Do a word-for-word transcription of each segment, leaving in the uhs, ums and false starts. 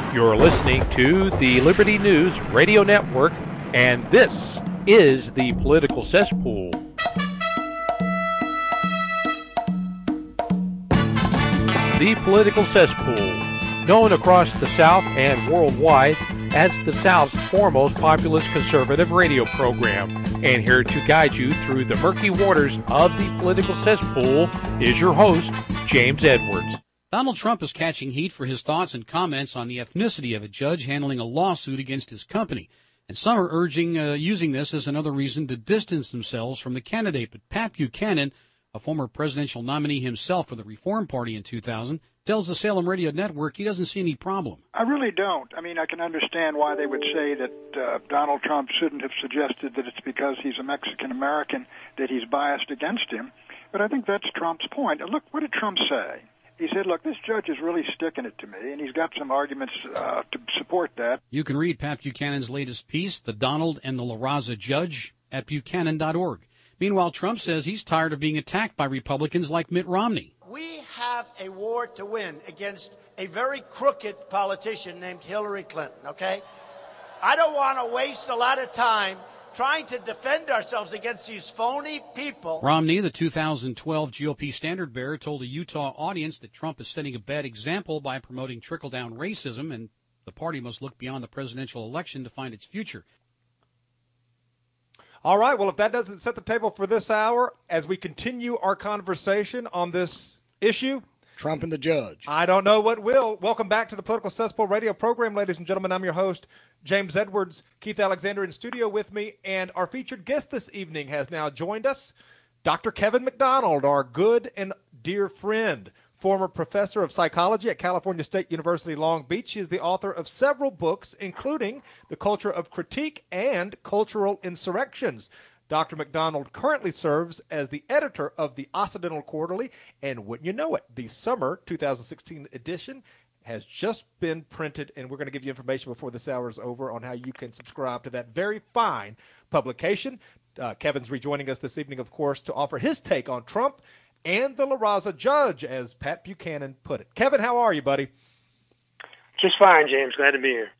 You're listening to the Liberty News Radio Network, and this is the Political Cesspool. The Political Cesspool, known across the South and worldwide as the South's foremost populist conservative radio program. And here to guide you through the murky waters of the political cesspool is your host, James Edwards. Donald Trump is catching heat for his thoughts and comments on the ethnicity of a judge handling a lawsuit against his company. And some are urging uh, using this as another reason to distance themselves from the candidate. But Pat Buchanan, a former presidential nominee himself for the Reform Party in two thousand, tells the Salem Radio Network he doesn't see any problem. I really don't. I mean, I can understand why they would say that uh, Donald Trump shouldn't have suggested that it's because he's a Mexican-American that he's biased against him. But I think that's Trump's point. And look, what did Trump say? He said, look, this judge is really sticking it to me, and he's got some arguments uh, to support that. You can read Pat Buchanan's latest piece, The Donald and the La Raza Judge, at buchanan dot org. Meanwhile, Trump says he's tired of being attacked by Republicans like Mitt Romney. We have a war to win against a very crooked politician named Hillary Clinton, okay? I don't want to waste a lot of time trying to defend ourselves against these phony people. Romney, the two thousand twelve G O P standard bearer, told a Utah audience that Trump is setting a bad example by promoting trickle-down racism, and the party must look beyond the presidential election to find its future. All right, well, if that doesn't set the table for this hour, as we continue our conversation on this issue, Trump and the judge, I don't know what will. Welcome back to the Political Cesspool radio program, ladies and gentlemen. I'm your host, James Edwards. Keith Alexander in studio with me, and our featured guest this evening has now joined us, Doctor Kevin MacDonald, our good and dear friend, former professor of psychology at California State University, Long Beach. He is the author of several books, including The Culture of Critique and Cultural Insurrections. Doctor MacDonald currently serves as the editor of the Occidental Quarterly, and wouldn't you know it, the summer two thousand sixteen edition has just been printed, and we're going to give you information before this hour is over on how you can subscribe to that very fine publication. Uh, Kevin's rejoining us this evening, of course, to offer his take on Trump and the La Raza Judge, as Pat Buchanan put it. Kevin, how are you, buddy? Just fine, James. Glad to be here.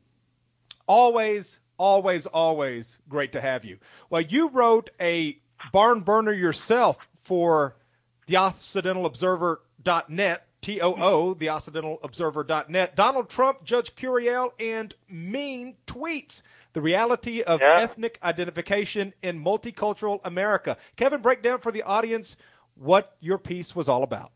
Always, always, always great to have you. Well, you wrote a barn burner yourself for the Occidental Observer dot net, T O O, the Occidental Observer dot net. Donald Trump, Judge Curiel, and mean tweets. The reality of yeah. ethnic identification in multicultural America. Kevin, break down for the audience what your piece was all about.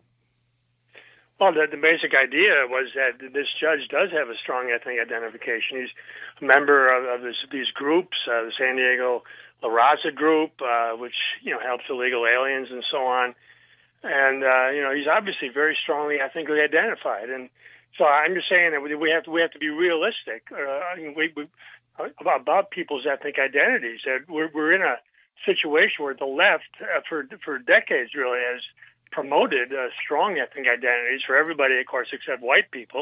Well, the, the basic idea was that this judge does have a strong ethnic identification. He's a member of, of this, these groups, uh, the San Diego La Raza group, uh, which, you know, helps illegal aliens and so on. And, uh, you know, he's obviously very strongly ethnically identified. And so I'm just saying that we have to, we have to be realistic uh, we, we, about, about people's ethnic identities. That we're, we're in a situation where the left, uh, for for decades, really has promoted uh, strong ethnic identities for everybody, of course, except white people.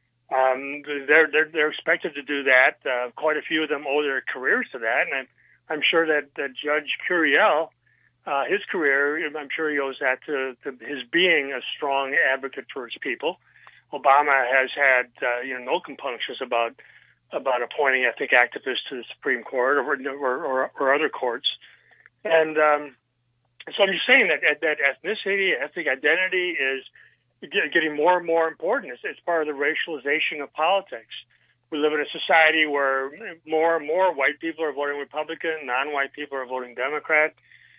Um, they're, they're they're expected to do that. Uh, quite a few of them owe their careers to that, and I'm, I'm sure that, that Judge Curiel, uh, his career, I'm sure he owes that to, to his being a strong advocate for his people. Obama has had uh, you know no compunctions about about appointing ethnic activists to the Supreme Court or or, or, or other courts. And um, so I'm just saying that, that ethnicity, ethnic identity is getting more and more important. It's, it's part of the racialization of politics. We live in a society where more and more white people are voting Republican, non-white people are voting Democrat,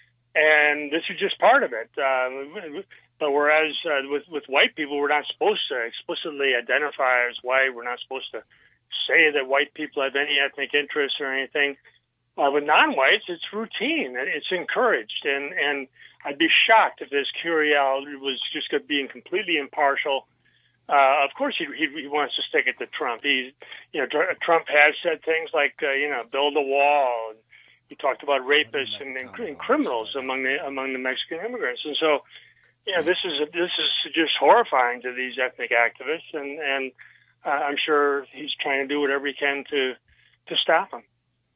and this is just part of it. Uh, but whereas uh, with, with white people, we're not supposed to explicitly identify as white. We're not supposed to say that white people have any ethnic interests or anything. Uh, with non-whites, it's routine. It's encouraged. And, and I'd be shocked if this Curiel was just being completely impartial. Uh, of course, he, he, he wants to stick it to Trump. He, you know, Trump has said things like, uh, you know, build a wall. And he talked about rapists and, and, and criminals among the among the Mexican immigrants. And so, you know, this is a, this is just horrifying to these ethnic activists. And, and uh, I'm sure he's trying to do whatever he can to to stop them.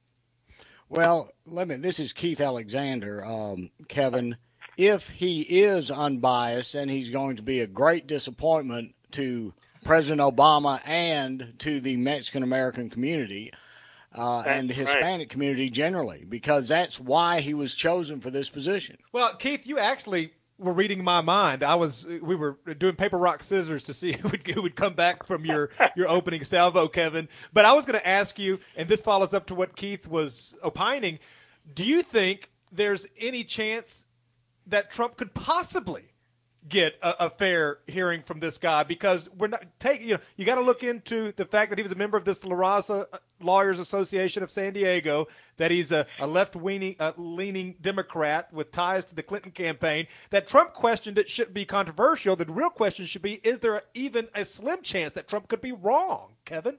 Well, let me. This is Keith Alexander, um, Kevin. If he is unbiased, and he's going to be a great disappointment to President Obama and to the Mexican-American community uh, and the Hispanic right. community generally, because that's why he was chosen for this position. Well, Keith, you actually were reading my mind. I was we were doing paper, rock, scissors to see who would, who would come back from your, your opening salvo, Kevin. But I was going to ask you, and this follows up to what Keith was opining, do you think there's any chance that Trump could possibly get a, a fair hearing from this guy? Because we're not taking, you know, you got to look into the fact that he was a member of this La Raza Lawyers Association of San Diego, that he's a, a left-leaning uh, leaning Democrat with ties to the Clinton campaign, that Trump questioned it shouldn't be controversial. The real question should be, is there even a slim chance that Trump could be wrong, Kevin?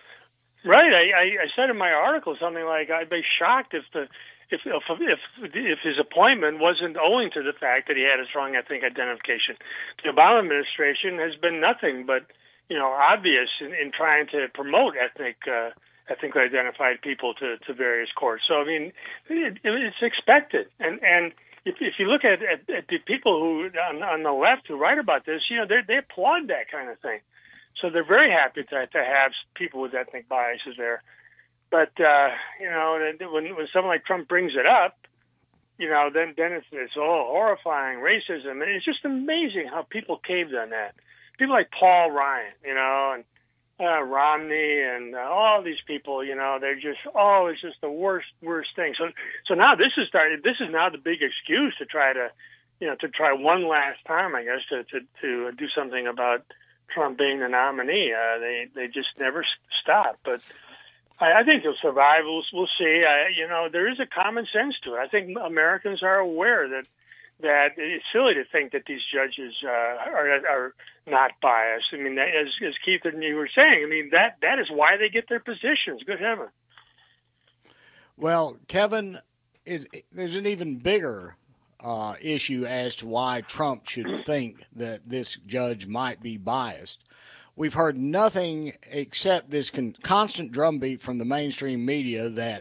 Right. I, I, I said in my article something like, I'd be shocked if the If, if if if his appointment wasn't owing to the fact that he had a strong ethnic identification. The Obama administration has been nothing but, you know, obvious in, in trying to promote ethnic uh, ethnically identified people to, to various courts. So I mean, it, it's expected. And and if if you look at, at, at the people who on, on the left who write about this, you know, they they applaud that kind of thing. So they're very happy to to have people with ethnic biases there. But, uh, you know, when, when someone like Trump brings it up, you know, then, then it's, it's all horrifying racism. And it's just amazing how people caved on that. People like Paul Ryan, you know, and uh, Romney and uh, all these people, you know, they're just, oh, it's just the worst, worst thing. So, so now this is started, this is now the big excuse to try to, you know, to try one last time, I guess, to, to, to do something about Trump being the nominee. Uh, they, they just never stop. But I think he'll survive. We'll, we'll see. I, you know, there is a common sense to it. I think Americans are aware that that it's silly to think that these judges uh, are are not biased. I mean, as as Keith and you were saying, I mean that that is why they get their positions. Good heaven. Well, Kevin, it, it, there's an even bigger uh, issue as to why Trump should think that this judge might be biased. We've heard nothing except this con- constant drumbeat from the mainstream media that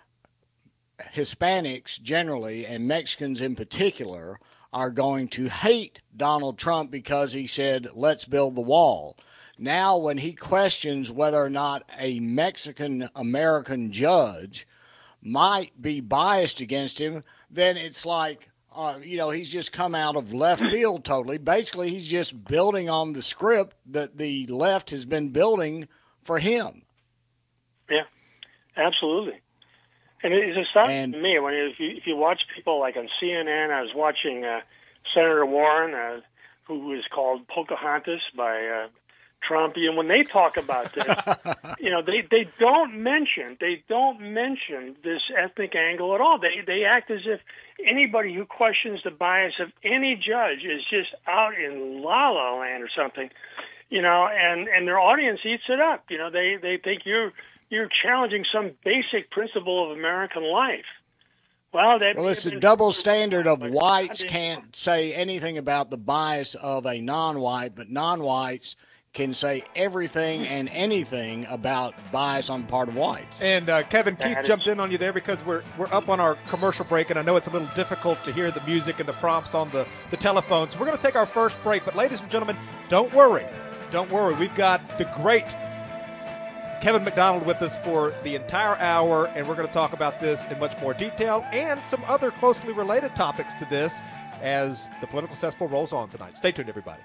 Hispanics generally and Mexicans in particular are going to hate Donald Trump because he said, let's build the wall. Now, when he questions whether or not a Mexican-American judge might be biased against him, then it's like, Uh, you know, he's just come out of left field totally. Basically, he's just building on the script that the left has been building for him. Yeah, absolutely. And it's astonishing to me when if you if you watch people like on C N N. I was watching uh, Senator Warren, uh, who is called Pocahontas by uh, Trump, and when they talk about this, you know, they, they don't mention they don't mention this ethnic angle at all. They they act as if anybody who questions the bias of any judge is just out in la la land or something, you know, and, and their audience eats it up. You know, they, they think you're you're challenging some basic principle of American life. Well, that, well, it's a double standard of whites can't say anything about the bias of a non-white, but non-whites can say everything and anything about bias on the part of whites. And uh, Kevin, Keith jumped in on you there because we're we're up on our commercial break, and I know it's a little difficult to hear the music and the prompts on the, the telephone. So we're going to take our first break. But ladies and gentlemen, don't worry. Don't worry. We've got the great Kevin McDonald with us for the entire hour, and we're going to talk about this in much more detail and some other closely related topics to this as the political cesspool rolls on tonight. Stay tuned, everybody.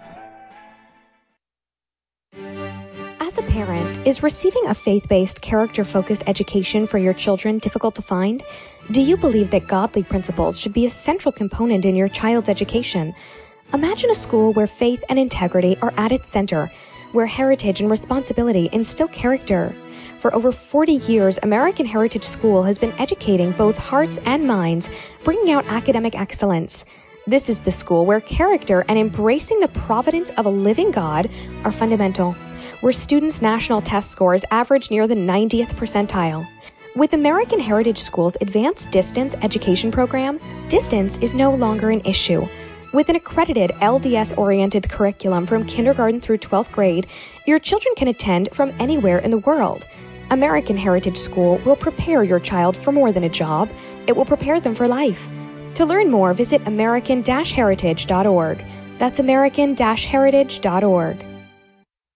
As a parent, is receiving a faith-based, character-focused education for your children difficult to find? Do you believe that godly principles should be a central component in your child's education? Imagine a school where faith and integrity are at its center, where heritage and responsibility instill character. For over forty years, American Heritage School has been educating both hearts and minds, bringing out academic excellence. This is the school where character and embracing the providence of a living God are fundamental, where students' national test scores average near the ninetieth percentile. With American Heritage School's Advanced Distance Education Program, distance is no longer an issue. With an accredited L D S-oriented curriculum from kindergarten through twelfth grade, your children can attend from anywhere in the world. American Heritage School will prepare your child for more than a job. It will prepare them for life. To learn more, visit American Heritage dot org. That's American Heritage dot org.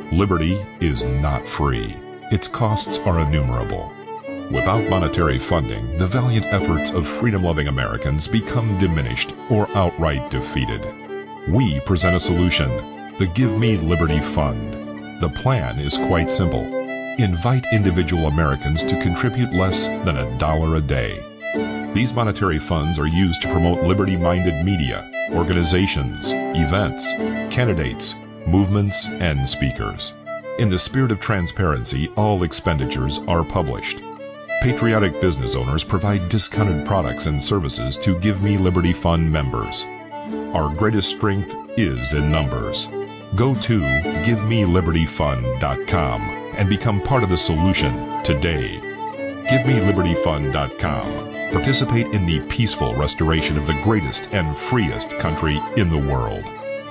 Liberty is not free. Its costs are innumerable. Without monetary funding, the valiant efforts of freedom-loving Americans become diminished or outright defeated. We present a solution, the Give Me Liberty Fund. The plan is quite simple. Invite individual Americans to contribute less than a dollar a day. These monetary funds are used to promote liberty-minded media, organizations, events, candidates, movements, and speakers. In the spirit of transparency, all expenditures are published. Patriotic business owners provide discounted products and services to Give Me Liberty Fund members. Our greatest strength is in numbers. Go to give me liberty fund dot com and become part of the solution today. give me liberty fund dot com. Participate in the peaceful restoration of the greatest and freest country in the world.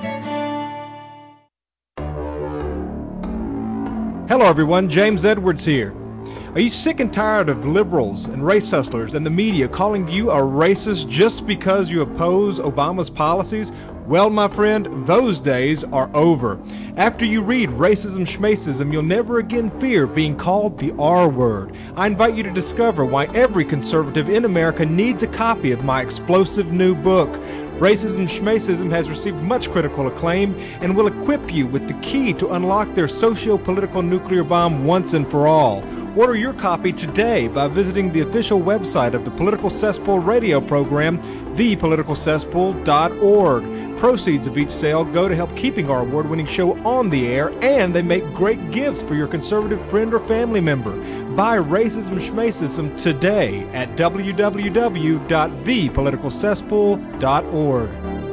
Hello, everyone. James Edwards here. Are you sick and tired of liberals and race hustlers and the media calling you a racist just because you oppose Obama's policies? Well, my friend, those days are over. After you read Racism Schmacism, you'll never again fear being called the R word. I invite you to discover why every conservative in America needs a copy of my explosive new book. Racism Schmacism has received much critical acclaim and will equip you with the key to unlock their socio-political nuclear bomb once and for all. Order your copy today by visiting the official website of the Political Cesspool radio program, the political cesspool dot org. Proceeds of each sale go to help keeping our award-winning show on the air, and they make great gifts for your conservative friend or family member. Buy Racism Schmacism today at w w w dot the political cesspool dot org.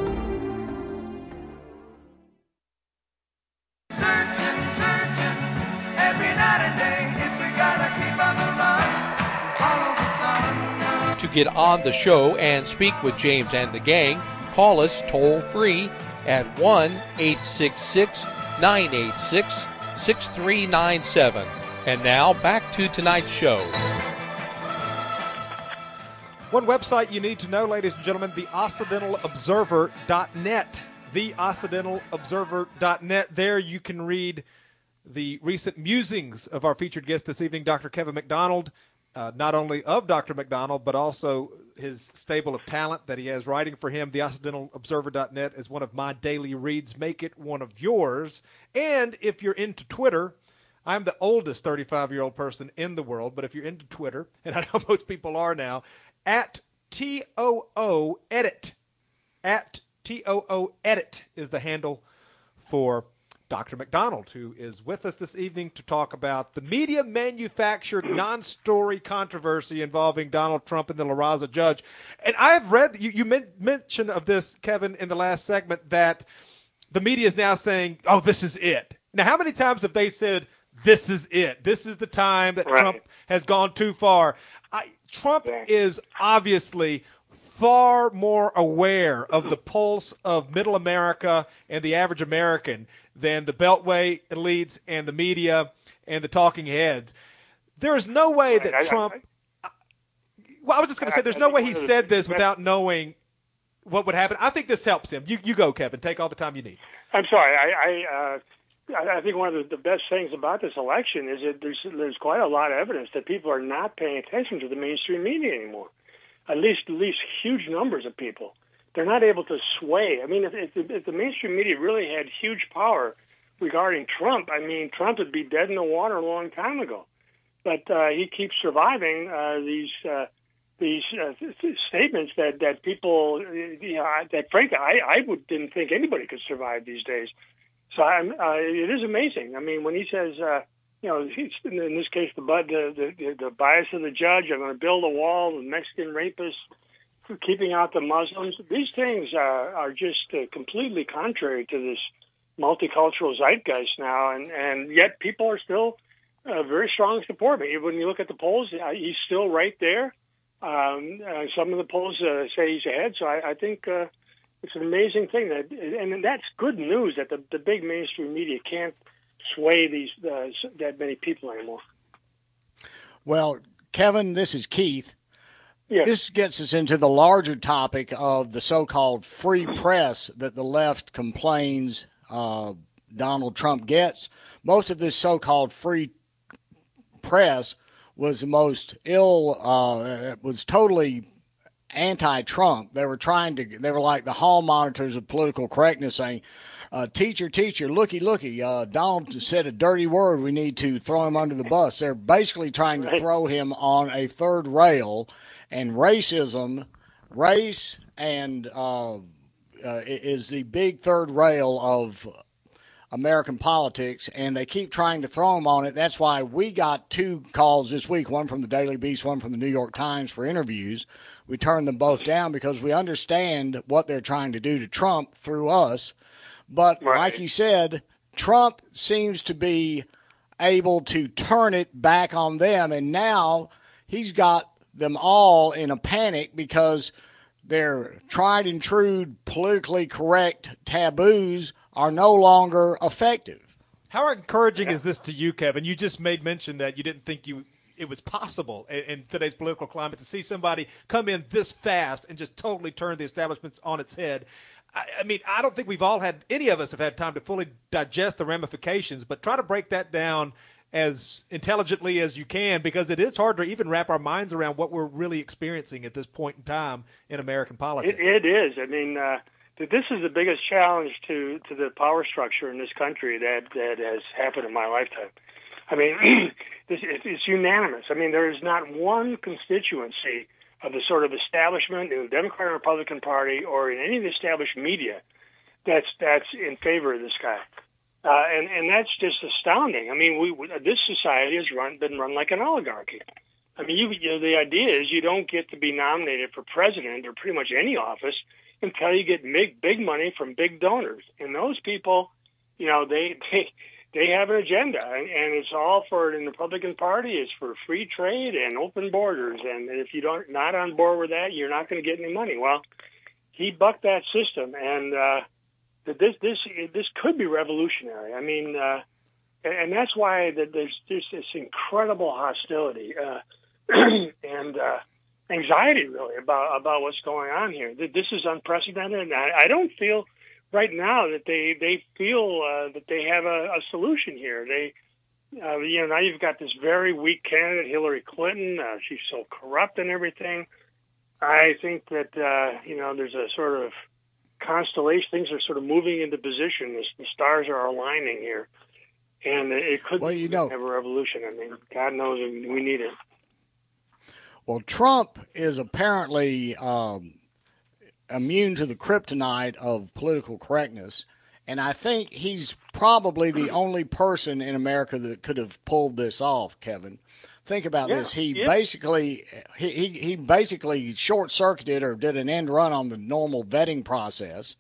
To get on the show and speak with James and the gang, call us toll-free at one eight six six, nine eight six, six three nine seven. And now, back to tonight's show. One website you need to know, ladies and gentlemen, the occidental observer dot net. the occidental observer dot net. There you can read the recent musings of our featured guest this evening, Doctor Kevin MacDonald. Uh, not only of Doctor MacDonald, but also his stable of talent that he has writing for him. The occidental observer dot net is one of my daily reads. Make it one of yours. And if you're into Twitter, I'm the oldest thirty-five-year-old person in the world, but if you're into Twitter, and I know most people are now, at T O O Edit, at T O O Edit is the handle for Doctor MacDonald, who is with us this evening to talk about the media-manufactured non-story controversy involving Donald Trump and the La Raza judge. And I have read, you, you men- mentioned of this, Kevin, in the last segment, that the media is now saying, oh, this is it. Now, how many times have they said, this is it? This is the time that right. Trump has gone too far. I, Trump yeah. is obviously far more aware of the pulse of middle America and the average American than the Beltway elites and the media and the talking heads. There is no way that I, Trump I, – well, I was just going to say there's no way he said this without knowing what would happen. I think this helps him. You you go, Kevin. Take all the time you need. I'm sorry. I I, uh, I think one of the, the best things about this election is that there's, there's quite a lot of evidence that people are not paying attention to the mainstream media anymore, at least at least huge numbers of people. They're not able to sway. I mean, if, if, if the mainstream media really had huge power regarding Trump, I mean, Trump would be dead in the water a long time ago. But uh, he keeps surviving uh, these uh, these uh, statements that, that people, you know, that frankly, I, I would, didn't think anybody could survive these days. So I'm, uh, it is amazing. I mean, when he says, uh, you know, in this case, the, the, the, the bias of the judge, I'm going to build a wall, the Mexican rapists, keeping out the Muslims. These things are, are just uh, completely contrary to this multicultural zeitgeist now, and, and yet people are still uh, very strong support. When you look at the polls, uh, he's still right there. Um, uh, some of the polls uh, say he's ahead, so I, I think uh, it's an amazing thing that, and that's good news that the, the big mainstream media can't sway these uh, that many people anymore. Well, Kevin, this is Keith. Yes. This gets us into the larger topic of the so-called free press that the left complains uh, Donald Trump gets. Most of this so-called free press was the most ill, uh, was totally anti-Trump. They were trying to, they were like the hall monitors of political correctness saying, uh, teacher, teacher, looky, looky, uh, Donald said a dirty word, we need to throw him under the bus. They're basically trying to throw him on a third rail, and racism, race and uh, uh, is the big third rail of American politics, and they keep trying to throw him on it. That's why we got two calls this week, one from the Daily Beast, one from the New York Times for interviews. We turned them both down because we understand what they're trying to do to Trump through us. But right. like you said, Trump seems to be able to turn it back on them, and now he's got them all in a panic because their tried and true politically correct taboos are no longer effective. How encouraging is this to you, Kevin? You just made mention that you didn't think you it was possible in, in today's political climate to see somebody come in this fast and just totally turn the establishment on its head. I, I mean, I don't think we've all had, any of us have had time to fully digest the ramifications, but try to break that down as intelligently as you can, because it is hard to even wrap our minds around what we're really experiencing at this point in time in American politics. It, it is. I mean, uh, this is the biggest challenge to, to the power structure in this country that, that has happened in my lifetime. I mean, this, it's unanimous. I mean, there is not one constituency of the sort of establishment in the Democratic and Republican Party or in any of the established media that's that's in favor of this guy. Uh, and, and that's just astounding. I mean, we, we this society has run been run like an oligarchy. I mean, you, you know, the idea is you don't get to be nominated for president or pretty much any office until you get big, big money from big donors. And those people, you know, they they, they have an agenda, and, and it's all for in the Republican Party. It's for free trade and open borders. And if you don't not on board with that, you're not going to get any money. Well, he bucked that system, and uh, this this this could be revolutionary. I mean, uh, and that's why that there's there's this incredible hostility uh, and uh, anxiety really about about what's going on here. This is unprecedented, and I, I don't feel right now that they they feel uh, that they have a, a solution here. They uh, you know now you've got this very weak candidate, Hillary Clinton. Uh, she's so corrupt and everything. I think that uh, you know there's a sort of constellation. Things are sort of moving into position. The, the stars are aligning here, and it could well, you know, have a revolution. I mean, God knows we need it. Well, Trump is apparently um, immune to the kryptonite of political correctness, and I think he's probably the only person in America that could have pulled this off, Kevin. Think about yeah, this. He yeah. basically he, he he basically short-circuited or did an end run on the normal vetting process.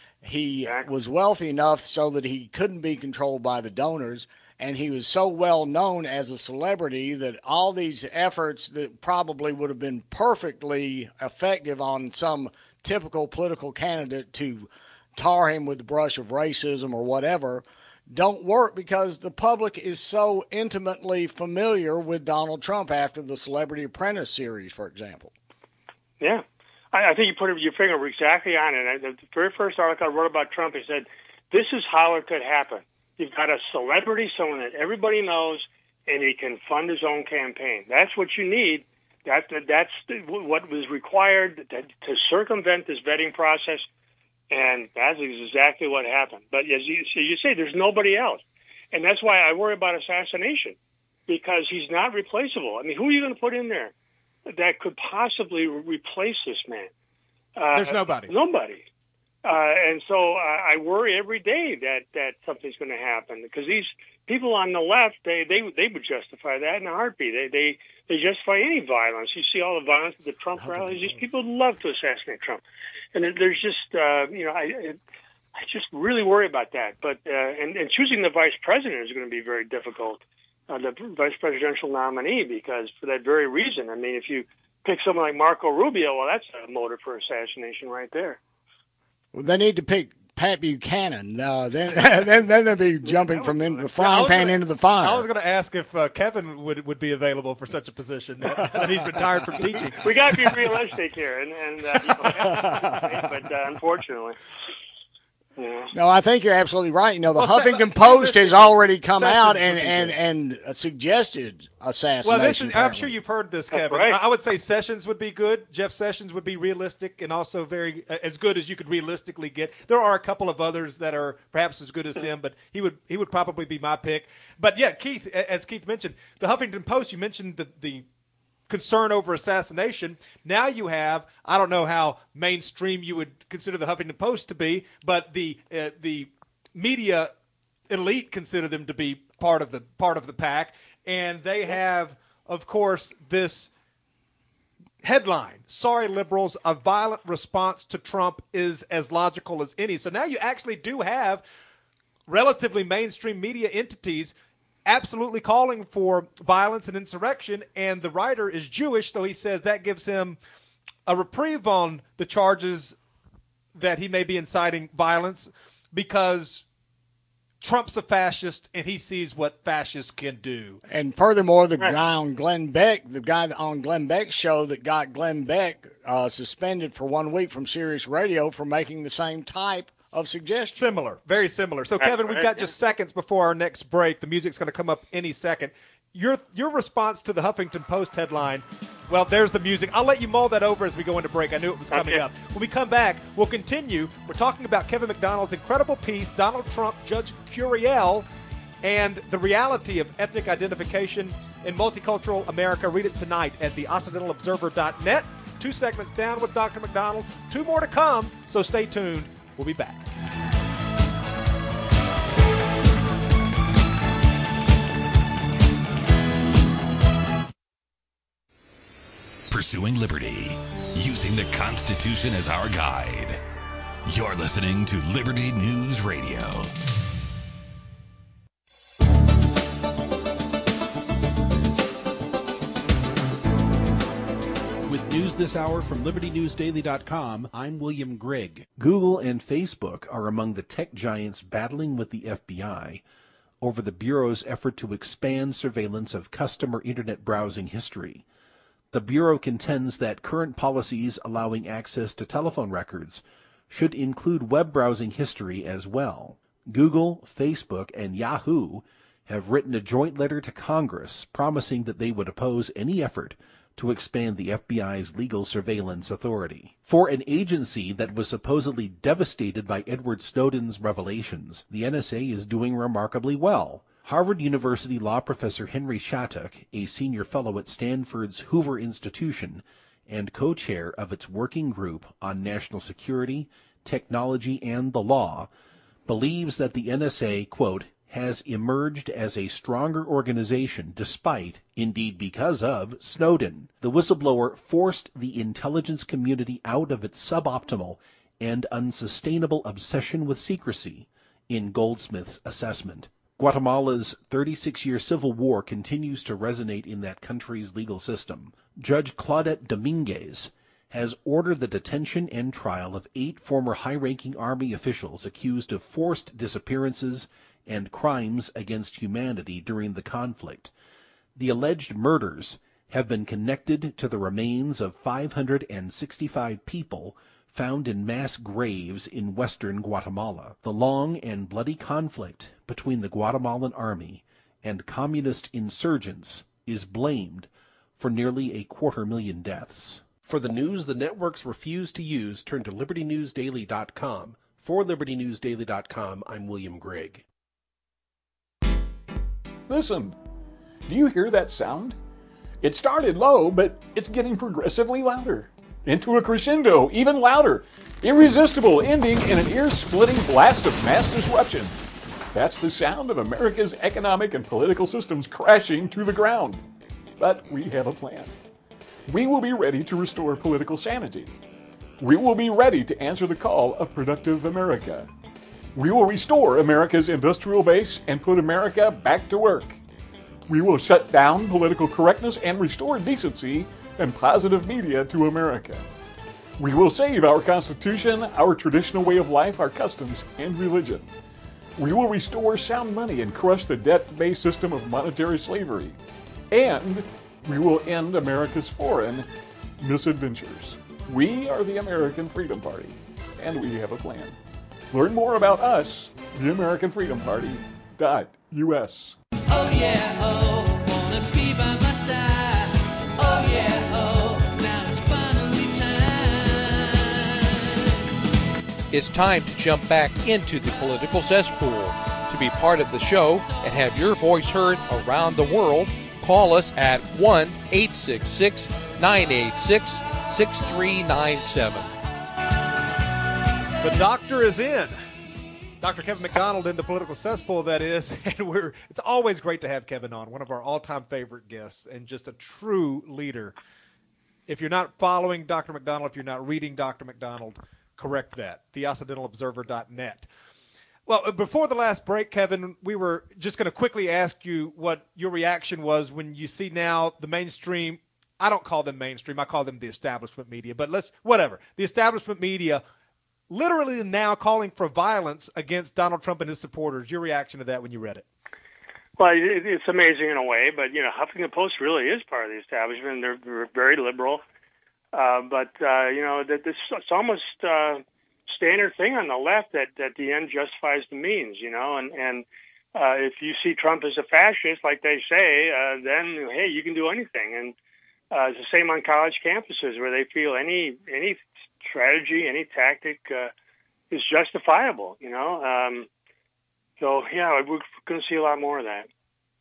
He exactly. was wealthy enough so that he couldn't be controlled by the donors, and he was so well known as a celebrity that all these efforts that probably would have been perfectly effective on some typical political candidate to tar him with the brush of racism or whatever don't work because the public is so intimately familiar with Donald Trump after the Celebrity Apprentice series, for example. Yeah. I, I think you put your finger exactly on it. The very first article I wrote about Trump, he said, this is how it could happen. You've got a celebrity, someone that everybody knows, and he can fund his own campaign. That's what you need. That, that's what was required to, to circumvent this vetting process. And that's exactly what happened. But as you, so you say, there's nobody else. And that's why I worry about assassination, because he's not replaceable. I mean, who are you going to put in there that could possibly replace this man? Uh, there's nobody. Nobody. Uh, and so uh, I worry every day that, that something's going to happen, because these people on the left, they, they they would justify that in a heartbeat. They they they justify any violence. You see all the violence at the Trump rallies. These people love to assassinate Trump. And there's just, uh, you know, I I just really worry about that. But uh, and, and choosing the vice president is going to be very difficult, uh, the vice presidential nominee, because for that very reason. I mean, if you pick someone like Marco Rubio, well, that's a motive for assassination right there. Well, they need to pick Pat Buchanan. Uh, then, then, then they'll be jumping from in the frying pan gonna, into the fire. I was going to ask if uh, Kevin would would be available for such a position that, that he's retired from teaching. We got to be realistic here, and, and uh, you know, but uh, unfortunately. Yeah. No, I think you're absolutely right. You know, the Well, Huffington Se- Post has already come Sessions out would and, be and, good. and uh, suggested assassination. Well, this is, I'm apparently. sure you've heard this, That's Kevin. right. I I would say Sessions would be good. Jeff Sessions would be realistic and also very uh, as good as you could realistically get. There are a couple of others that are perhaps as good as him, but he would he would probably be my pick. But yeah, Keith, as Keith mentioned, the Huffington Post. You mentioned the the concern over assassination. Now you have, I don't know how mainstream you would consider the Huffington Post to be, but the uh, the media elite consider them to be part of the part of the pack, and they have, of course, this headline: "Sorry, liberals, a violent response to Trump is as logical as any." So now you actually do have relatively mainstream media entities absolutely calling for violence and insurrection, and the writer is Jewish, so he says that gives him a reprieve on the charges that he may be inciting violence because Trump's a fascist and he sees what fascists can do. And furthermore, the guy on Glenn Beck, the guy on Glenn Beck's show that got Glenn Beck uh, suspended for one week from Sirius Radio for making the same type of suggestion. Similar, very similar. So, Kevin, we've got just seconds before our next break. The music's going to come up any second. Your your response to the Huffington Post headline, well, there's the music. I'll let you mull that over as we go into break. I knew it was coming Okay. up. When we come back, we'll continue. We're talking about Kevin McDonald's incredible piece, Donald Trump, Judge Curiel, and the reality of ethnic identification in multicultural America. Read it tonight at the occidental observer dot net. Two segments down with Doctor McDonald. Two more to come, so stay tuned. We'll be back. Pursuing liberty, using the Constitution as our guide. You're listening to Liberty News Radio. With news this hour from Liberty News Daily dot com, I'm William Grigg. Google and Facebook are among the tech giants battling with the F B I over the Bureau's effort to expand surveillance of customer Internet browsing history. The Bureau contends that current policies allowing access to telephone records should include web browsing history as well. Google, Facebook, and Yahoo have written a joint letter to Congress promising that they would oppose any effort to expand the F B I's legal surveillance authority. For an agency that was supposedly devastated by Edward Snowden's revelations, the N S A is doing remarkably well. Harvard University law professor Henry Shattuck, a senior fellow at Stanford's Hoover Institution and co-chair of its working group on national security, technology, and the law, believes that the N S A, quote, has emerged as a stronger organization despite, indeed because of, Snowden. The whistleblower forced the intelligence community out of its suboptimal and unsustainable obsession with secrecy, in Goldsmith's assessment. Guatemala's thirty-six-year civil war continues to resonate in that country's legal system. Judge Claudette Dominguez has ordered the detention and trial of eight former high-ranking Army officials accused of forced disappearances and crimes against humanity during the conflict. The alleged murders have been connected to the remains of five hundred sixty-five people found in mass graves in western Guatemala. The long and bloody conflict between the Guatemalan army and communist insurgents is blamed for nearly a quarter million deaths. For the news the networks refuse to use, turn to Liberty News Daily dot com. For Liberty News Daily dot com, I'm William Grigg. Listen, do you hear that sound? It started low, but it's getting progressively louder. Into a crescendo, even louder. Irresistible, ending in an ear-splitting blast of mass disruption. That's the sound of America's economic and political systems crashing to the ground. But we have a plan. We will be ready to restore political sanity. We will be ready to answer the call of productive America. We will restore America's industrial base and put America back to work. We will shut down political correctness and restore decency and positive media to America. We will save our Constitution, our traditional way of life, our customs, and religion. We will restore sound money and crush the debt-based system of monetary slavery. And we will end America's foreign misadventures. We are the American Freedom Party, and we have a plan. Learn more about us, the American Freedom Party dot U S. Oh yeah, oh, wanna be by my side. Oh yeah, oh, now it's finally time. It's time to jump back into the political cesspool. To be part of the show and have your voice heard around the world, call us at one eight six six, nine eight six, six three nine seven. The doctor is in. Doctor Kevin McDonald in the political cesspool, that is, and we're it's always great to have Kevin on, one of our all-time favorite guests and just a true leader. If you're not following Doctor McDonald, if you're not reading Doctor McDonald, correct that, the occidental observer dot net. Well, before the last break, Kevin, we were just going to quickly ask you what your reaction was when you see now the mainstream, I don't call them mainstream, I call them the establishment media, but let's, whatever, the establishment media literally now calling for violence against Donald Trump and his supporters. Your reaction to that when you read it? Well, it, it's amazing in a way, but, you know, Huffington Post really is part of the establishment. They're, they're very liberal. Uh, but, uh, you know, that this, it's almost uh, standard thing on the left that, that the end justifies the means, you know, and, and uh, if you see Trump as a fascist, like they say, uh, then, hey, you can do anything. And uh, it's the same on college campuses where they feel any any strategy, any tactic uh, is justifiable, you know. Um, so, yeah, we're going to see a lot more of that.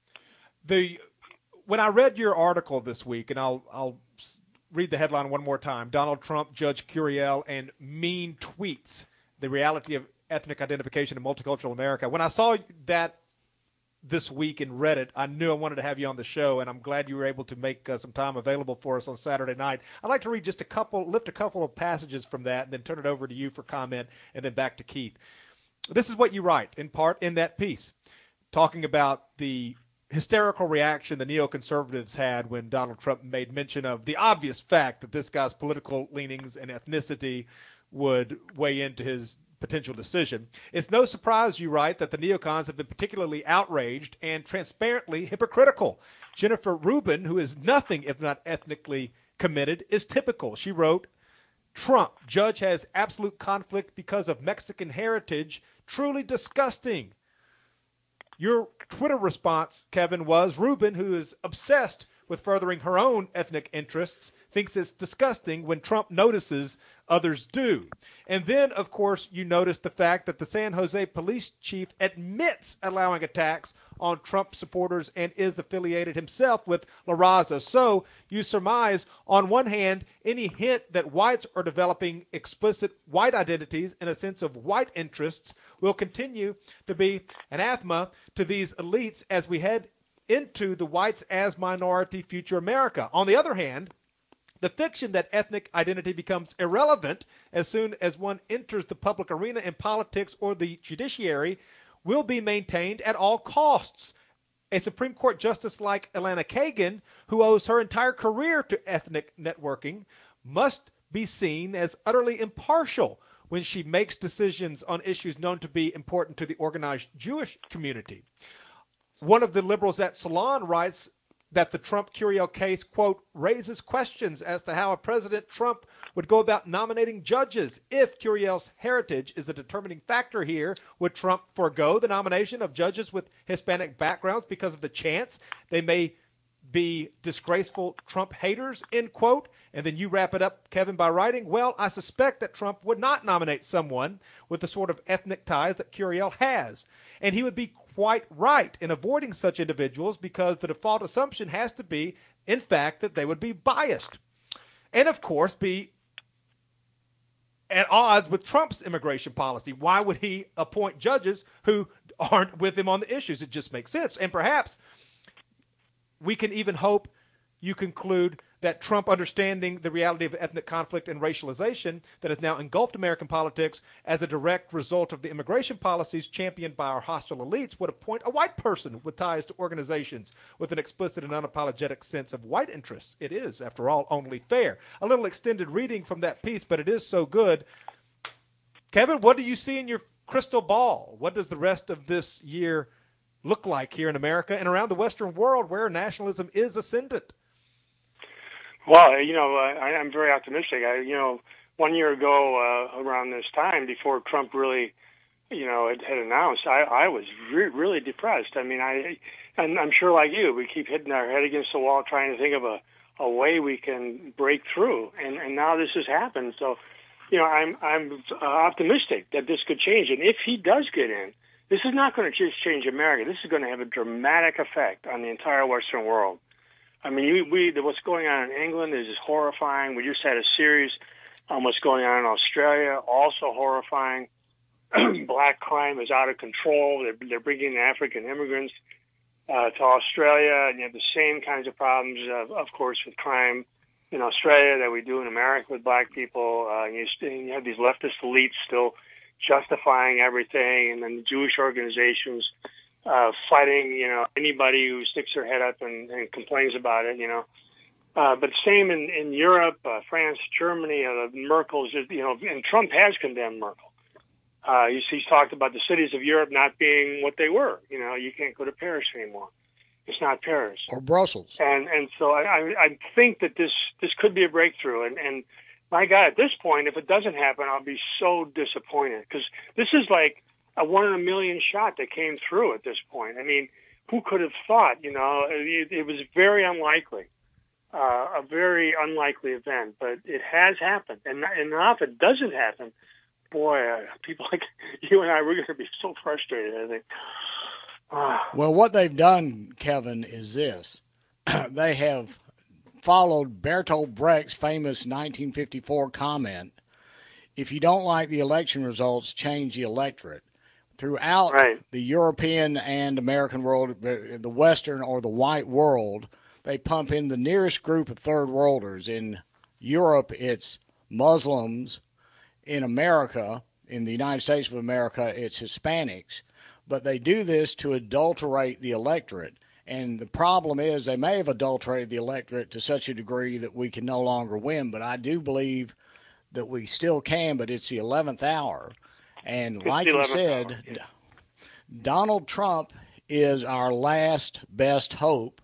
The when I read your article this week, and I'll I'll read the headline one more time, Donald Trump, Judge Curiel, and mean tweets, the reality of ethnic identification in multicultural America. When I saw that this week and read it, I knew I wanted to have you on the show, and I'm glad you were able to make uh, some time available for us on Saturday night. I'd like to read just a couple, lift a couple of passages from that, and then turn it over to you for comment, and then back to Keith. This is what you write, in part, in that piece, talking about the hysterical reaction the neoconservatives had when Donald Trump made mention of the obvious fact that this guy's political leanings and ethnicity would weigh into his potential decision. It's no surprise, you write, that the neocons have been particularly outraged and transparently hypocritical. Jennifer Rubin, who is nothing if not ethnically committed, is typical. She wrote, Trump, judge has absolute conflict because of Mexican heritage. Truly disgusting. Your Twitter response, Kevin, was Rubin, who is obsessed with furthering her own ethnic interests, thinks it's disgusting when Trump notices others do. And then, of course, you notice the fact that the San Jose police chief admits allowing attacks on Trump supporters and is affiliated himself with La Raza. So you surmise, on one hand, any hint that whites are developing explicit white identities in a sense of white interests will continue to be anathema to these elites as we head into the whites as minority future America. On the other hand, the fiction that ethnic identity becomes irrelevant as soon as one enters the public arena in politics or the judiciary will be maintained at all costs. A Supreme Court justice like Elena Kagan, who owes her entire career to ethnic networking, must be seen as utterly impartial when she makes decisions on issues known to be important to the organized Jewish community. One of the liberals at Salon writes that the Trump-Curiel case, quote, raises questions as to how a President Trump would go about nominating judges. If Curiel's heritage is a determining factor here, would Trump forego the nomination of judges with Hispanic backgrounds because of the chance they may be disgraceful Trump haters, end quote? And then you wrap it up, Kevin, by writing, well, I suspect that Trump would not nominate someone with the sort of ethnic ties that Curiel has. And he would be quite right in avoiding such individuals because the default assumption has to be, in fact, that they would be biased. And, of course, be at odds with Trump's immigration policy. Why would he appoint judges who aren't with him on the issues? It just makes sense. And perhaps we can even hope you conclude that Trump, understanding the reality of ethnic conflict and racialization that has now engulfed American politics as a direct result of the immigration policies championed by our hostile elites, would appoint a white person with ties to organizations with an explicit and unapologetic sense of white interests. It is, after all, only fair. A little extended reading from that piece, but it is so good. Kevin, what do you see in your crystal ball? What does the rest of this year look like here in America and around the Western world where nationalism is ascendant? Well, you know, uh, I, I'm very optimistic. I, you know, one year ago uh, around this time, before Trump really you know, had, had announced, I, I was re- really depressed. I mean, I, and I'm sure like you, we keep hitting our head against the wall trying to think of a, a way we can break through. And, and now this has happened. So, you know, I'm, I'm uh, optimistic that this could change. And if he does get in, this is not going to just change America. This is going to have a dramatic effect on the entire Western world. I mean, you, we, what's going on in England is just horrifying. We just had a series on what's going on in Australia, also horrifying. Black crime is out of control. They're, they're bringing African immigrants uh, to Australia, and you have the same kinds of problems, uh, of course, with crime in Australia that we do in America with black people. Uh, you, you have these leftist elites still justifying everything, and then the Jewish organizations uh, fighting, you know, anybody who sticks their head up and, and complains about it, you know. Uh, but same in, in Europe, uh, France, Germany, uh, Merkel's, you know, and Trump has condemned Merkel. Uh, he's, he's talked about the cities of Europe not being what they were. You know, you can't go to Paris anymore. It's not Paris. Or Brussels. And and so I, I, I think that this, this could be a breakthrough. And, and my God, at this point, if it doesn't happen, I'll be so disappointed. Because this is like a one in a million shot that came through at this point. I mean, who could have thought, you know, it, it was very unlikely. Uh, a very unlikely event. But it has happened. And, and now if it doesn't happen, boy, uh, people like you and I, we're going to be so frustrated, I think. Well, what they've done, Kevin, is this. They have followed Bertolt Brecht's famous nineteen fifty-four comment, if you don't like the election results, change the electorate. Throughout right. the European and American world, the Western or the white world, they pump in the nearest group of third worlders. In Europe, it's Muslims. In America, in the United States of America, it's Hispanics. But they do this to adulterate the electorate. And the problem is they may have adulterated the electorate to such a degree that we can no longer win. But I do believe that we still can, but it's the eleventh hour. And it's like you said, hour, yeah. Donald Trump is our last best hope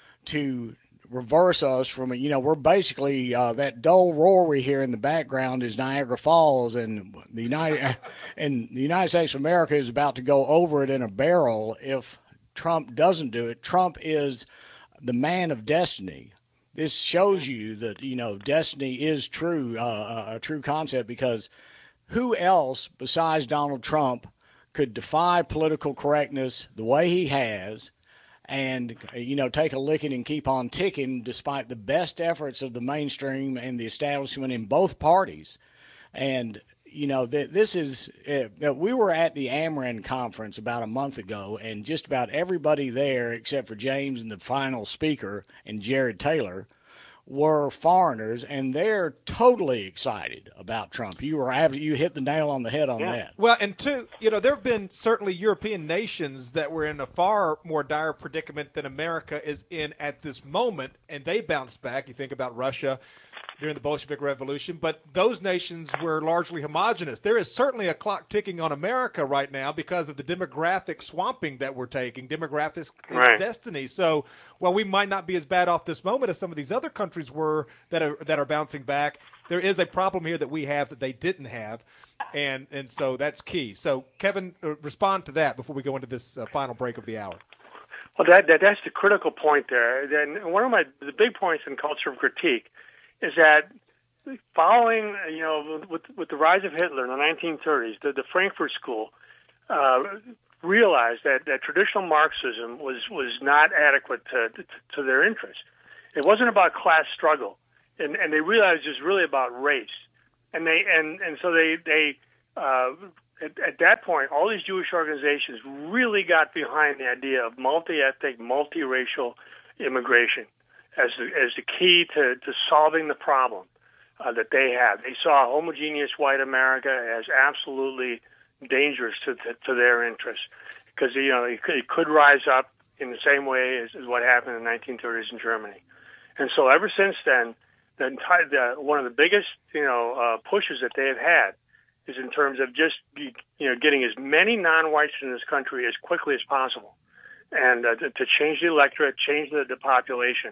to reverse us from, you know, we're basically, uh, that dull roar we hear in the background is Niagara Falls, and the United and the United States of America is about to go over it in a barrel if Trump doesn't do it. Trump is the man of destiny. This shows you that, you know, destiny is true, uh, a true concept, because who else besides Donald Trump could defy political correctness the way he has and, you know, take a licking and keep on ticking despite the best efforts of the mainstream and the establishment in both parties. And, you know, th- this is uh, – we were at the Ameren conference about a month ago, and just about everybody there except for James and the final speaker and Jared Taylor were foreigners, and they're totally excited about Trump. You were you hit the nail on the head on yeah. that. Well, and two, you know, there have been certainly European nations that were in a far more dire predicament than America is in at this moment, and they bounced back. You think about Russia during the Bolshevik Revolution, but those nations were largely homogenous. There is certainly a clock ticking on America right now because of the demographic swamping that we're taking. Demographics is right. destiny. So while we might not be as bad off this moment as some of these other countries were that are that are bouncing back, there is a problem here that we have that they didn't have, and and so that's key. So, Kevin, uh, respond to that before we go into this uh, final break of the hour. Well, that, that that's the critical point there. Then one of my the big points in culture of critique is that following, you know, with with the rise of Hitler in the nineteen thirties, the, the Frankfurt School uh, realized that, that traditional Marxism was, was not adequate to, to to their interests. It wasn't about class struggle, and and they realized it was really about race. And they and, and so they they uh, at, at that point, all these Jewish organizations really got behind the idea of multi-ethnic, multiracial immigration as the, as the key to, to solving the problem uh, that they had. They saw homogeneous white America as absolutely dangerous to, to, to their interests because, you know, it could, it could rise up in the same way as, as what happened in the nineteen thirties in Germany. And so ever since then, the entire, the, one of the biggest, you know, uh, pushes that they have had is in terms of just, you know, getting as many non-whites in this country as quickly as possible and uh, to, to change the electorate, change the, the population.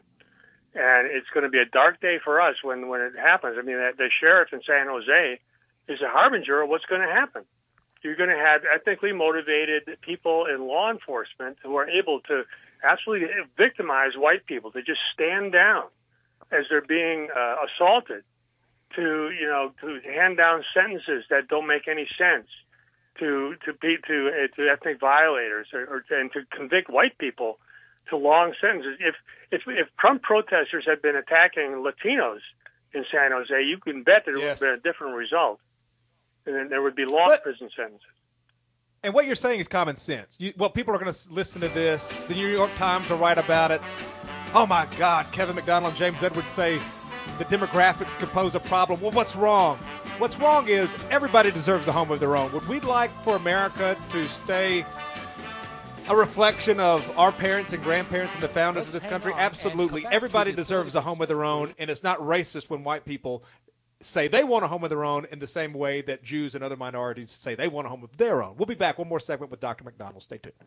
And it's going to be a dark day for us when, when it happens. I mean, the, the sheriff in San Jose is a harbinger of what's going to happen. you're going to have ethnically motivated people in law enforcement who are able to absolutely victimize white people, to just stand down as they're being uh, assaulted, to you know to hand down sentences that don't make any sense, to to be to uh, to ethnic violators, or, or and to convict white people to long sentences. If if if Trump protesters had been attacking Latinos in San Jose, you can bet that it Yes. would have been a different result, and then there would be long But- prison sentences. And what you're saying is common sense. You, well, people are going to listen to this. The New York Times will write about it. Oh, my God, Kevin McDonald and James Edwards say the demographics could pose a problem. Well, what's wrong? What's wrong is everybody deserves a home of their own. Would we like for America to stay a reflection of our parents and grandparents and the founders of this country? Absolutely. Everybody deserves a home of their own, and it's not racist when white people say they want a home of their own in the same way that Jews and other minorities say they want a home of their own. We'll be back. One more segment with Doctor McDonald. Stay tuned.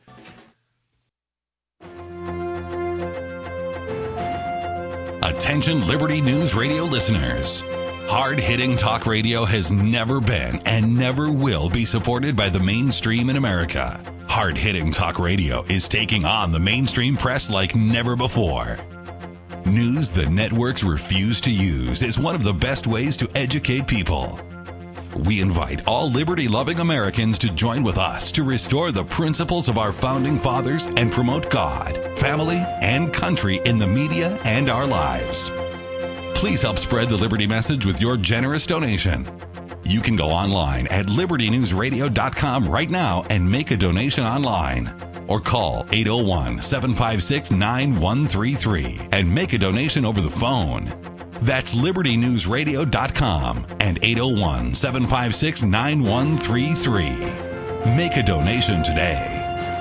Attention Liberty News Radio listeners. Hard-hitting talk radio has never been and never will be supported by the mainstream in America. Hard-hitting talk radio is taking on the mainstream press like never before. News the networks refuse to use is one of the best ways to educate people. We invite all liberty-loving Americans to join with us to restore the principles of our founding fathers and promote God, family, and country in the media and our lives. Please help spread the Liberty message with your generous donation. You can go online at liberty news radio dot com right now and make a donation online. Or call eight oh one, seven five six, nine one three three and make a donation over the phone. That's liberty news radio dot com and eight oh one, seven five six, nine one three three. Make a donation today.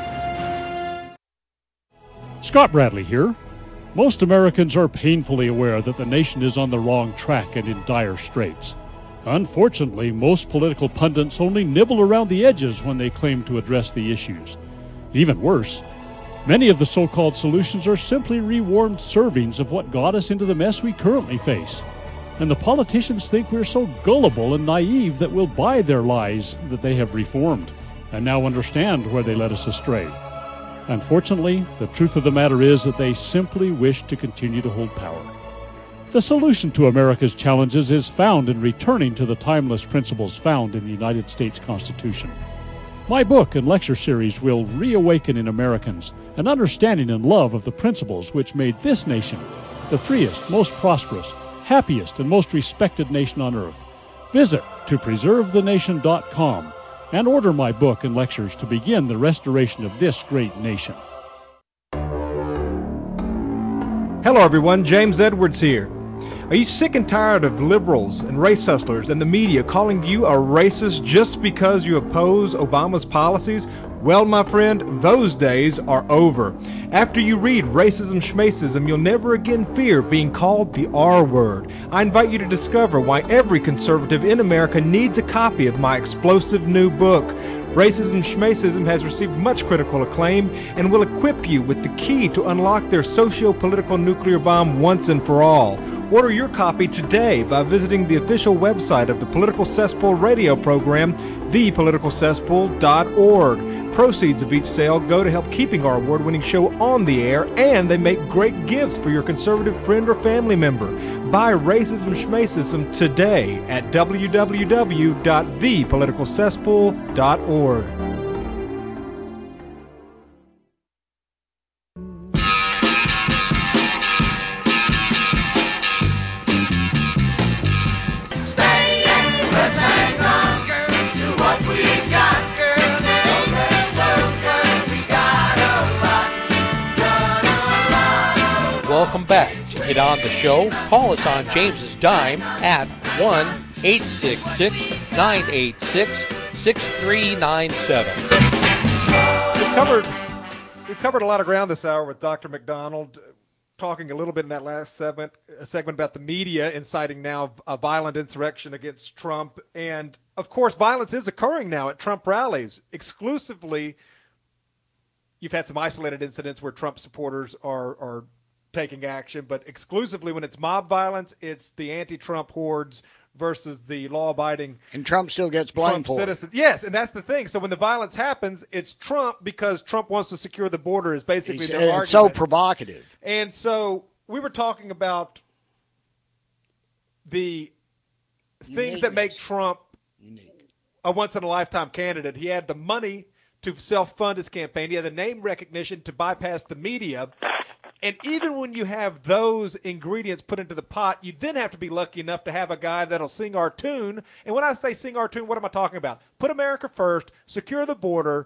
Scott Bradley here. Most Americans are painfully aware that the nation is on the wrong track and in dire straits. Unfortunately, most political pundits only nibble around the edges when they claim to address the issues. Even worse, many of the so-called solutions are simply rewarmed servings of what got us into the mess we currently face. And the politicians think we're so gullible and naive that we'll buy their lies that they have reformed, and now understand where they led us astray. Unfortunately, the truth of the matter is that they simply wish to continue to hold power. The solution to America's challenges is found in returning to the timeless principles found in the United States Constitution. My book and lecture series will reawaken in Americans an understanding and love of the principles which made this nation the freest, most prosperous, happiest, and most respected nation on earth. Visit to preserve the nation dot com and order my book and lectures to begin the restoration of this great nation. Hello everyone, James Edwards here. Are you sick and tired of liberals and race hustlers and the media calling you a racist just because you oppose Obama's policies? Well, my friend, those days are over. After you read Racism Schmacism, you'll never again fear being called the R word. I invite you to discover why every conservative in America needs a copy of my explosive new book. Racism Schmacism has received much critical acclaim and will equip you with the key to unlock their socio-political nuclear bomb once and for all. Order your copy today by visiting the official website of the Political Cesspool radio program, the political cesspool dot org. Proceeds of each sale go to help keeping our award-winning show on the air, and they make great gifts for your conservative friend or family member. Buy Racism Schmacism today at w w w dot the political cesspool dot org. Welcome back. To get on the show, call us on James's dime at one eight six six, nine eight six, six three nine seven. We've covered, we've covered a lot of ground this hour with Doctor McDonald, talking a little bit in that last segment, a segment about the media inciting now a violent insurrection against Trump. And, of course, violence is occurring now at Trump rallies. Exclusively, you've had some isolated incidents where Trump supporters are, are taking action, but exclusively when it's mob violence, it's the anti-Trump hordes versus the law-abiding and Trump still gets blamed Trump for citizens. It. Yes, and that's the thing. So when the violence happens, it's Trump because Trump wants to secure the border is basically He's, their it's argument. so provocative. And so we were talking about the things that make Trump unique, a once-in-a-lifetime candidate. He had the money to self-fund his campaign. He had the name recognition to bypass the media. And even when you have those ingredients put into the pot, you then have to be lucky enough to have a guy that'll sing our tune. And when I say sing our tune, what am I talking about? Put America first, secure the border,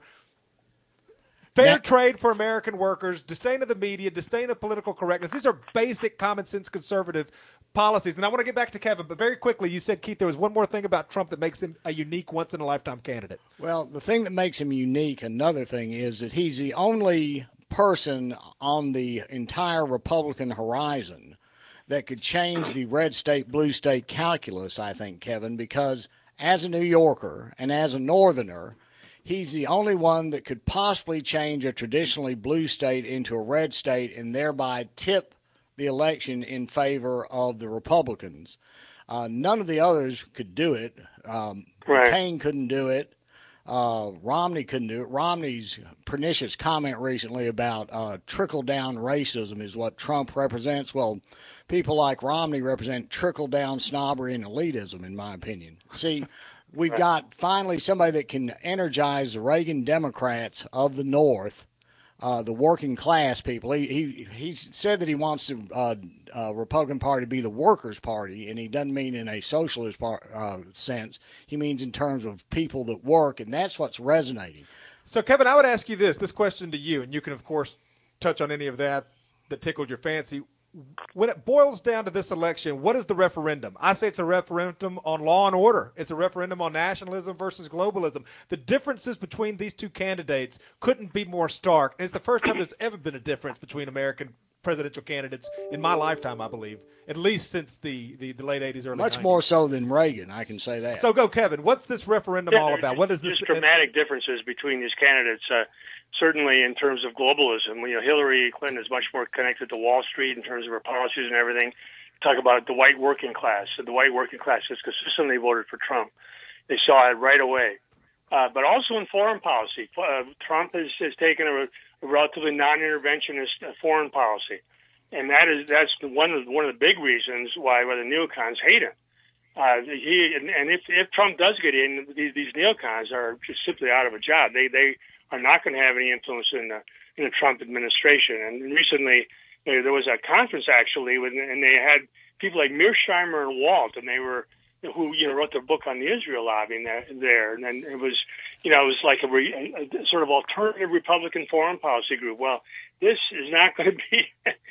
fair Yeah. trade for American workers, disdain of the media, disdain of political correctness. These are basic common sense conservative policies. And I want to get back to Kevin, but very quickly, you said, Keith, there was one more thing about Trump that makes him a unique once-in-a-lifetime candidate. Well, the thing that makes him unique, another thing, is that he's the only person on the entire Republican horizon that could change the red state, blue state calculus, I think, Kevin, because as a New Yorker and as a Northerner, he's the only one that could possibly change a traditionally blue state into a red state and thereby tip the election in favor of the Republicans. Uh, none of the others could do it. Um, Right. McCain couldn't do it. Uh, Romney couldn't do it. Romney's pernicious comment recently about uh, trickle-down racism is what Trump represents. Well, people like Romney represent trickle-down snobbery and elitism, in my opinion. See, we've got finally somebody that can energize the Reagan Democrats of the North, uh, the working class people. He he he said that he wants the uh, uh, Republican Party to be the workers' party, and he doesn't mean in a socialist par- uh, sense. He means in terms of people that work, and that's what's resonating. So, Kevin, I would ask you this, this question to you, and you can, of course, touch on any of that that tickled your fancy. When it boils down to this election, what is the referendum? I say it's a referendum on law and order. It's a referendum on nationalism versus globalism. The differences between these two candidates couldn't be more stark. And it's the first time there's ever been a difference between American presidential candidates in my lifetime, I believe, at least since the, the, the late eighties, early Much nineties. more so than Reagan, I can say that. So go, Kevin. What's this referendum Yeah, all there's about? What is this? Just dramatic differences between these candidates. Uh, certainly, in terms of globalism, you know, Hillary Clinton is much more connected to Wall Street in terms of her policies and everything. Talk about the white working class. So the white working class has consistently voted for Trump. They saw it right away. Uh, but also in foreign policy, uh, Trump has, has taken a, a relatively non-interventionist uh, foreign policy, and that is that's one of one of the big reasons why why the neocons hate him. Uh, he and, and if if Trump does get in, these, these neocons are just simply out of a job. They they are not going to have any influence in the in the Trump administration. And recently, you know, there was a conference actually, with, and they had people like Mearsheimer and Walt, and they were who you know wrote their book on the Israel lobbying there, there. And then it was you know it was like a, re, a, a sort of alternative Republican foreign policy group. Well, this is not going to be.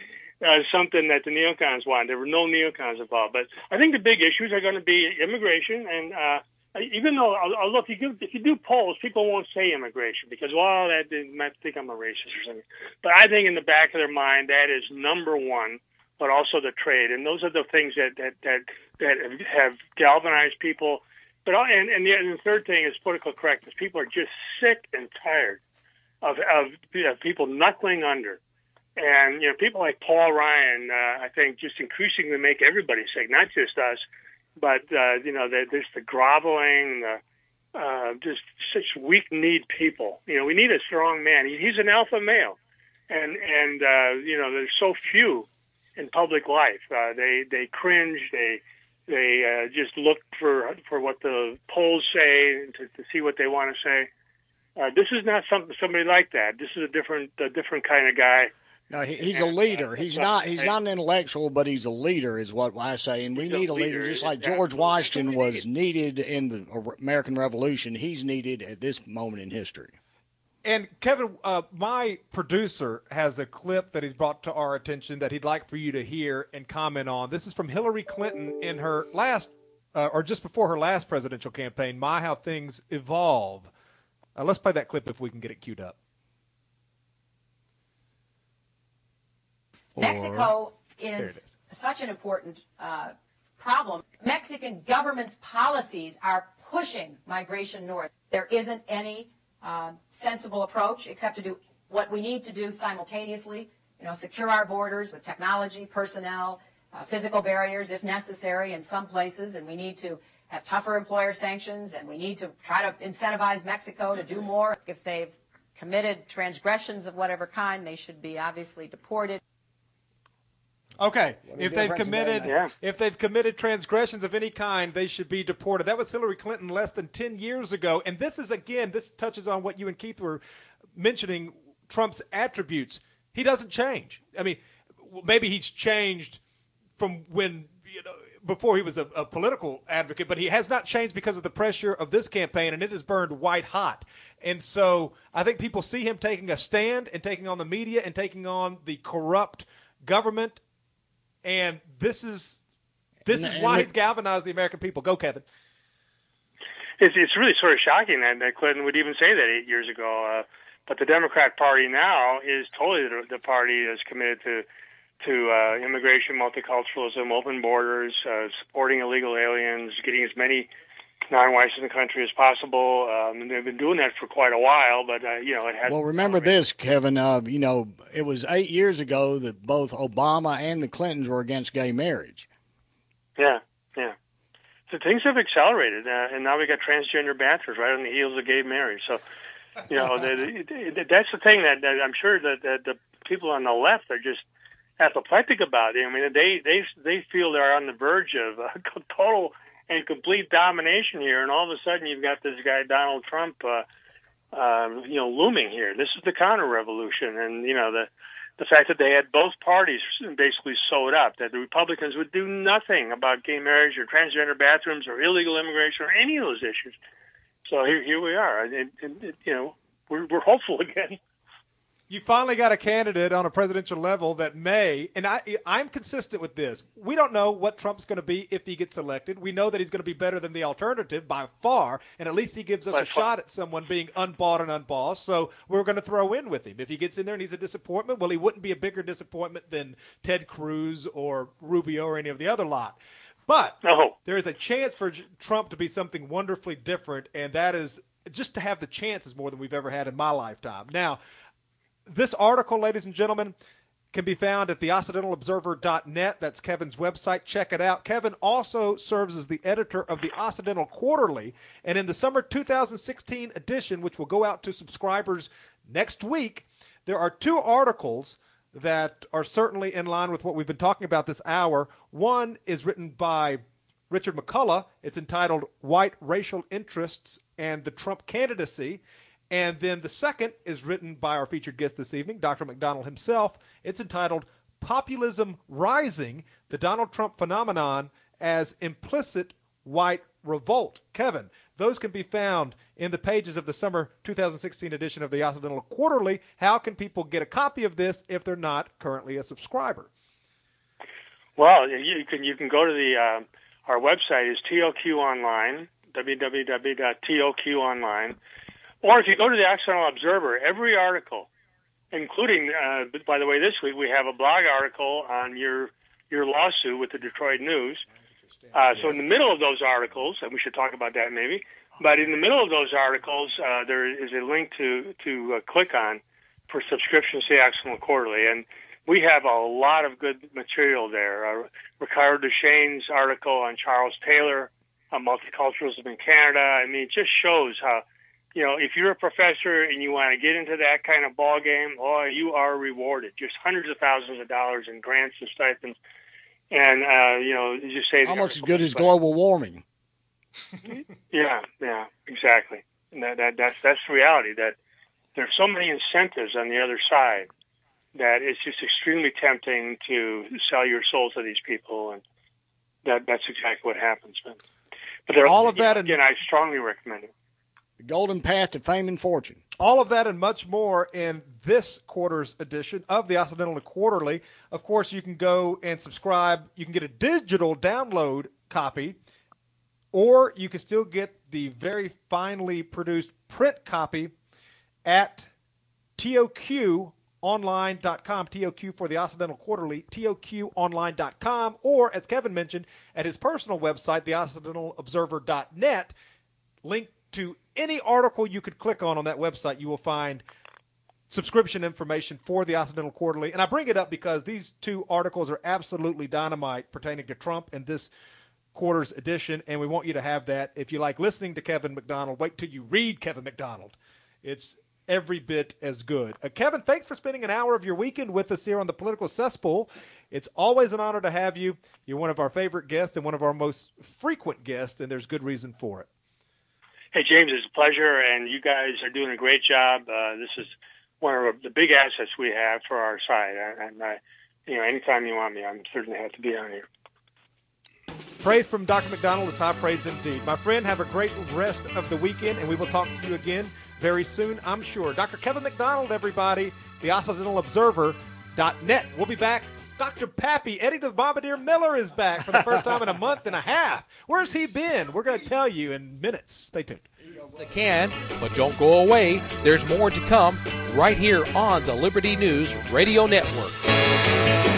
Uh, something that the neocons want. There were no neocons involved, but I think the big issues are going to be immigration. And uh, even though, although if you give, if you do polls, people won't say immigration because, well, that they might think I'm a racist or something. But I think in the back of their mind, that is number one. But also the trade, and those are the things that that that, that have galvanized people. But and and the, and the third thing is political correctness. People are just sick and tired of of, of people knuckling under. And, you know, people like Paul Ryan, uh, I think, just increasingly make everybody sick, not just us, but, uh, you know, there's the groveling, the, uh, just such weak-kneed people. You know, we need a strong man. He, he's an alpha male. And, and uh, you know, there's so few in public life. Uh, they, they cringe. They they uh, just look for for what the polls say to, to see what they want to say. Uh, this is not some, somebody like that. This is a different a different kind of guy. No, he, he's a leader. He's not. He's not an intellectual, but he's a leader, is what I say. And we He's a need a leader, leader, just like exactly. George Washington was needed in the American Revolution. He's needed at this moment in history. And Kevin, uh, my producer has a clip that he's brought to our attention that he'd like for you to hear and comment on. This is from Hillary Clinton in her last, uh, or just before her last presidential campaign. My, how things evolve. Uh, let's play that clip if we can get it queued up. Mexico There it is, is. such an important uh, problem. Mexican government's policies are pushing migration north. There isn't any uh, sensible approach except to do what we need to do simultaneously, you know, secure our borders with technology, personnel, uh, physical barriers if necessary in some places, and we need to have tougher employer sanctions, and we need to try to incentivize Mexico to do more. If they've committed transgressions of whatever kind, they should be obviously deported. Okay, What a if they've difference a day committed makes. if they've committed transgressions of any kind, they should be deported. That was Hillary Clinton less than ten years ago, and this is again this touches on what you and Keith were mentioning, Trump's attributes. He doesn't change. I mean, maybe he's changed from when you know before he was a, a political advocate, but he has not changed because of the pressure of this campaign, and it has burned white hot. And so I think people see him taking a stand and taking on the media and taking on the corrupt government. And this is this is why he's galvanized the American people. Go, Kevin. It's, it's really sort of shocking that, that Clinton would even say that eight years ago. Uh, but the Democrat Party now is totally the, the party that's committed to to uh, immigration, multiculturalism, open borders, uh, supporting illegal aliens, getting as many non-whites in the country as possible. Um, and they've been doing that for quite a while, but uh, you know it has. Well, remember this, Kevin. Uh, you know, it was eight years ago that both Obama and the Clintons were against gay marriage. Yeah, yeah. So things have accelerated, uh, and now we got transgender bathrooms right on the heels of gay marriage. So, you know, the, the, that's the thing that, that I'm sure that, that the people on the left are just apoplectic about it. I mean, they they they feel they're on the verge of uh, total and complete domination here, and all of a sudden you've got this guy Donald Trump, uh, uh, you know, looming here. This is the counter-revolution, and you know the the fact that they had both parties basically sewed up, that the Republicans would do nothing about gay marriage or transgender bathrooms or illegal immigration or any of those issues. So here here we are. It, it, it, you know, we're we're hopeful again. You finally got a candidate on a presidential level that may, and I, I'm consistent with this. We don't know what Trump's going to be if he gets elected. We know that he's going to be better than the alternative by far, and at least he gives us by a far. shot at someone being unbought and unbossed. So we're going to throw in with him. If he gets in there and he's a disappointment, well, he wouldn't be a bigger disappointment than Ted Cruz or Rubio or any of the other lot. But no. there is a chance for Trump to be something wonderfully different, and that is just to have the chance is more than we've ever had in my lifetime. Now, this article, ladies and gentlemen, can be found at the occidental observer dot net. That's Kevin's website. Check it out. Kevin also serves as the editor of the Occidental Quarterly. And in the summer two thousand sixteen edition, which will go out to subscribers next week, there are two articles that are certainly in line with what we've been talking about this hour. One is written by Richard McCullough. It's entitled White Racial Interests and the Trump Candidacy. And then the second is written by our featured guest this evening, Doctor McDonald himself. It's entitled Populism Rising, the Donald Trump Phenomenon as Implicit White Revolt. Kevin, those can be found in the pages of the summer two thousand sixteen edition of the Occidental Quarterly. How can people get a copy of this if they're not currently a subscriber? Well, you can you can go to the uh, our website is T O Q Online, w w w dot T O Q online. Or if you go to the Occidental Observer, every article, including, uh, by the way, this week we have a blog article on your your lawsuit with the Detroit News. Uh, so in the middle of those articles, and we should talk about that maybe, but in the middle of those articles, uh, there is a link to to uh, click on for subscriptions to the Occidental Quarterly, and we have a lot of good material there. Uh, Ricardo Duchesne's article on Charles Taylor, on multiculturalism in Canada. I mean, it just shows how. You know, if you're a professor and you want to get into that kind of ball game, oh, you are rewarded. Just hundreds of thousands of dollars in grants and stipends. And, uh, you know, as you say... Almost as good as global warming. yeah, yeah, exactly. And that, that, that's, that's the reality, that there are so many incentives on the other side that it's just extremely tempting to sell your soul to these people. And that that's exactly what happens. But, but there, all of that, know, again, I strongly recommend it. The golden path to fame and fortune. All of that and much more in this quarter's edition of the Occidental Quarterly. Of course, you can go and subscribe. You can get a digital download copy, or you can still get the very finely produced print copy at T O Q online dot com, T O Q for the Occidental Quarterly, T O Q online dot com, or, as Kevin mentioned, at his personal website, the occidental observer dot net, link to any article you could click on on that website, you will find subscription information for the Occidental Quarterly. And I bring it up because these two articles are absolutely dynamite pertaining to Trump and this quarter's edition, and we want you to have that. If you like listening to Kevin McDonald, wait till you read Kevin McDonald. It's every bit as good. Uh, Kevin, thanks for spending an hour of your weekend with us here on the Political Cesspool. It's always an honor to have you. You're one of our favorite guests and one of our most frequent guests, and there's good reason for it. Hey, James, it's a pleasure, and you guys are doing a great job. Uh, this is one of the big assets we have for our side. And, I, you know, anytime you want me, I'm certainly happy to be on here. Praise from Doctor McDonald is high praise indeed. My friend, have a great rest of the weekend, and we will talk to you again very soon, I'm sure. Doctor Kevin McDonald, everybody, the Occidental Observer dot net. We'll be back. Doctor Pappy, Eddie the Bombardier Miller is back for the first time in a month and a half. Where's he been? We're going to tell you in minutes. Stay tuned. They can, but don't go away. There's more to come right here on the Liberty News Radio Network.